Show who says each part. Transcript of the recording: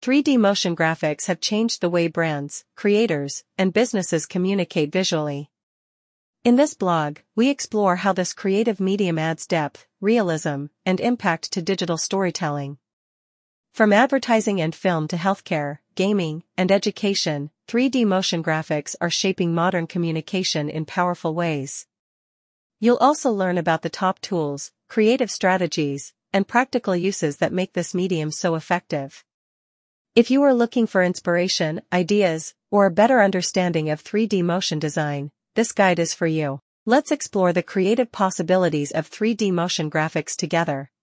Speaker 1: 3D motion graphics have changed the way brands, creators, and businesses communicate visually. In this blog, we explore how this creative medium adds depth, realism, and impact to digital storytelling. From advertising and film to healthcare, gaming, and education, 3D motion graphics are shaping modern communication in powerful ways. You'll also learn about the top tools, creative strategies, and practical uses that make this medium so effective. If you are looking for inspiration, ideas, or a better understanding of 3D motion design, this guide is for you. Let's explore the creative possibilities of 3D motion graphics together.